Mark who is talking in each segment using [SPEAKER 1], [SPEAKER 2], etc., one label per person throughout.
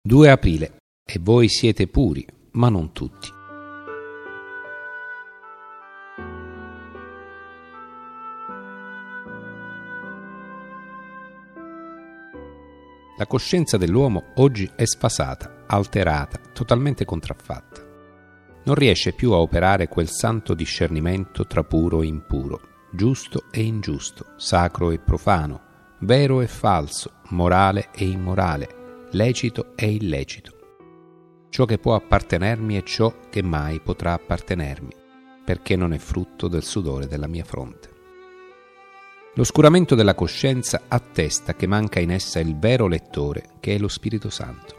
[SPEAKER 1] 2 aprile. E voi siete puri, ma non tutti. La coscienza dell'uomo oggi è sfasata, alterata, totalmente contraffatta. Non riesce più a operare quel santo discernimento tra puro e impuro, giusto e ingiusto, sacro e profano, vero e falso, morale e immorale, lecito e illecito. Ciò che può appartenermi e ciò che mai potrà appartenermi, perché non è frutto del sudore della mia fronte. L'oscuramento della coscienza attesta che manca in essa il vero lettore, che è lo Spirito Santo.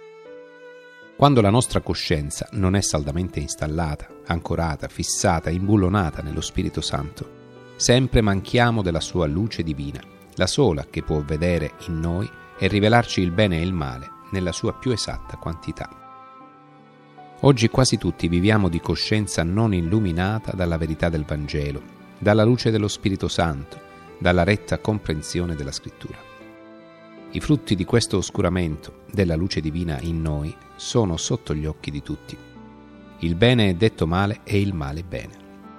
[SPEAKER 1] Quando la nostra coscienza non è saldamente installata, ancorata, fissata, imbullonata nello Spirito Santo, sempre manchiamo della sua luce divina, la sola che può vedere in noi e rivelarci il bene e il male nella sua più esatta quantità. Oggi quasi tutti viviamo di coscienza non illuminata dalla verità del Vangelo, dalla luce dello Spirito Santo, dalla retta comprensione della Scrittura. I frutti di questo oscuramento della luce divina in noi sono sotto gli occhi di tutti. Il bene è detto male e il male bene.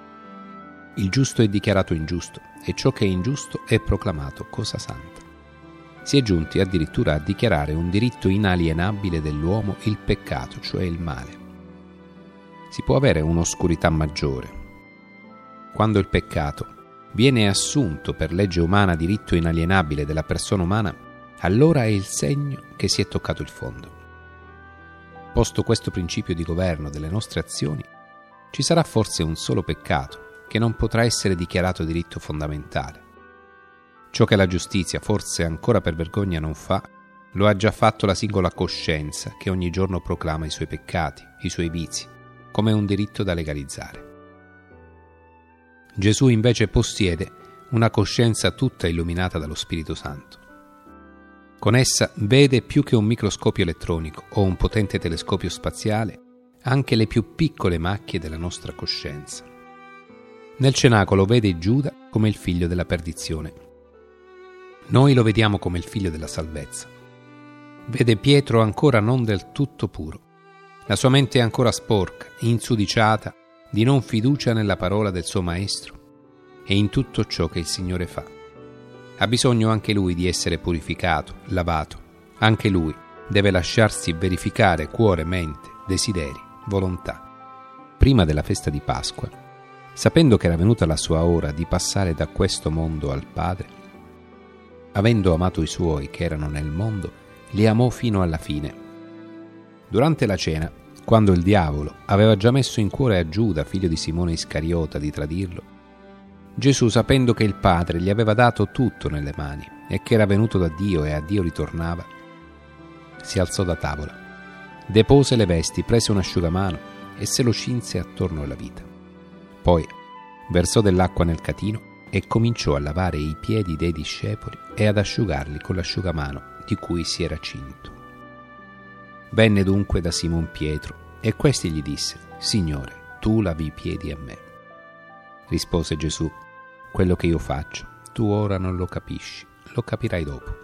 [SPEAKER 1] Il giusto è dichiarato ingiusto e ciò che è ingiusto è proclamato cosa santa. Si è giunti addirittura a dichiarare un diritto inalienabile dell'uomo il peccato, cioè il male. Si può avere un'oscurità maggiore. Quando il peccato viene assunto per legge umana diritto inalienabile della persona umana, allora è il segno che si è toccato il fondo. Posto questo principio di governo delle nostre azioni, ci sarà forse un solo peccato che non potrà essere dichiarato diritto fondamentale. Ciò che la giustizia forse ancora per vergogna non fa, lo ha già fatto la singola coscienza che ogni giorno proclama i suoi peccati, i suoi vizi, come un diritto da legalizzare. Gesù invece possiede una coscienza tutta illuminata dallo Spirito Santo. Con essa vede più che un microscopio elettronico o un potente telescopio spaziale anche le più piccole macchie della nostra coscienza. Nel cenacolo vede Giuda come il figlio della perdizione. Noi lo vediamo come il figlio della salvezza. Vede Pietro ancora non del tutto puro. La sua mente è ancora sporca, insudiciata, di non fiducia nella parola del suo Maestro e in tutto ciò che il Signore fa. Ha bisogno anche lui di essere purificato, lavato. Anche lui deve lasciarsi verificare cuore, mente, desideri, volontà. Prima della festa di Pasqua, sapendo che era venuta la sua ora di passare da questo mondo al Padre, avendo amato i suoi che erano nel mondo, li amò fino alla fine. Durante la cena, quando il diavolo aveva già messo in cuore a Giuda, figlio di Simone Iscariota, di tradirlo, Gesù, sapendo che il Padre gli aveva dato tutto nelle mani e che era venuto da Dio e a Dio ritornava, si alzò da tavola, depose le vesti, prese un asciugamano e se lo cinse attorno alla vita. Poi versò dell'acqua nel catino e cominciò a lavare i piedi dei discepoli e ad asciugarli con l'asciugamano di cui si era cinto. Venne dunque da Simon Pietro e questi gli disse: Signore, tu lavi i piedi a me. Rispose Gesù: quello che io faccio, tu ora non lo capisci, lo capirai dopo.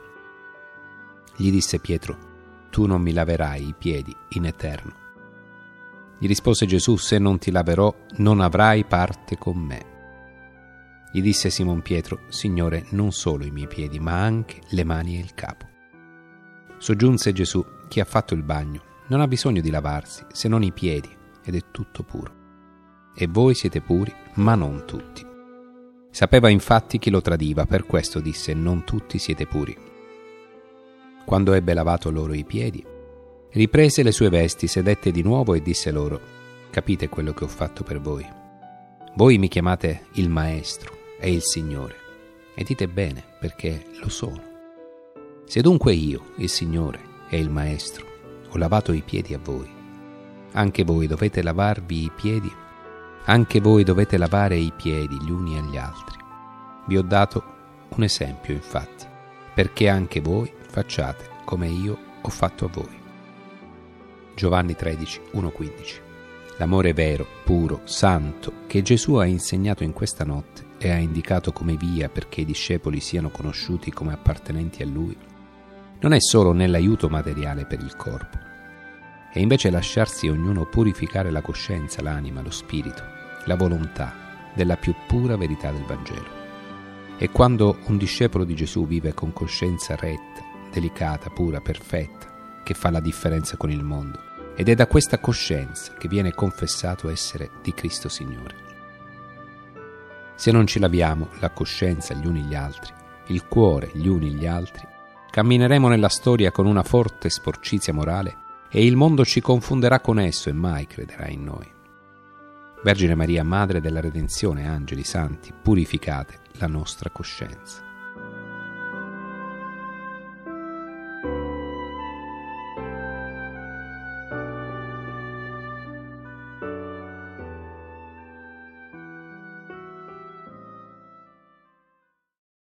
[SPEAKER 1] Gli disse Pietro: tu non mi laverai i piedi in eterno. Gli rispose Gesù: se non ti laverò, non avrai parte con me. Gli disse Simon Pietro: Signore, non solo i miei piedi, ma anche le mani e il capo. Soggiunse Gesù: chi ha fatto il bagno non ha bisogno di lavarsi, se non i piedi, ed è tutto puro. E voi siete puri, ma non tutti. Sapeva infatti chi lo tradiva, per questo disse: non tutti siete puri. Quando ebbe lavato loro i piedi, riprese le sue vesti, sedette di nuovo e disse loro: capite quello che ho fatto per voi. Voi mi chiamate il Maestro e il Signore, e dite bene, perché lo sono. Se dunque io, il Signore e il Maestro, ho lavato i piedi a voi, anche voi dovete lavarvi i piedi, anche voi dovete lavare i piedi gli uni agli altri. Vi ho dato un esempio, infatti, perché anche voi facciate come io ho fatto a voi. Giovanni 13, 1-15. L'amore vero, puro, santo, che Gesù ha insegnato in questa notte e ha indicato come via perché i discepoli siano conosciuti come appartenenti a Lui, non è solo nell'aiuto materiale per il corpo, è invece lasciarsi ognuno purificare la coscienza, l'anima, lo spirito, la volontà della più pura verità del Vangelo. E quando un discepolo di Gesù vive con coscienza retta, delicata, pura, perfetta, che fa la differenza con il mondo, ed è da questa coscienza che viene confessato essere di Cristo Signore. Se non ci laviamo la coscienza gli uni gli altri, il cuore gli uni gli altri, cammineremo nella storia con una forte sporcizia morale e il mondo ci confonderà con esso e mai crederà in noi. Vergine Maria, Madre della Redenzione, angeli, santi, purificate la nostra coscienza.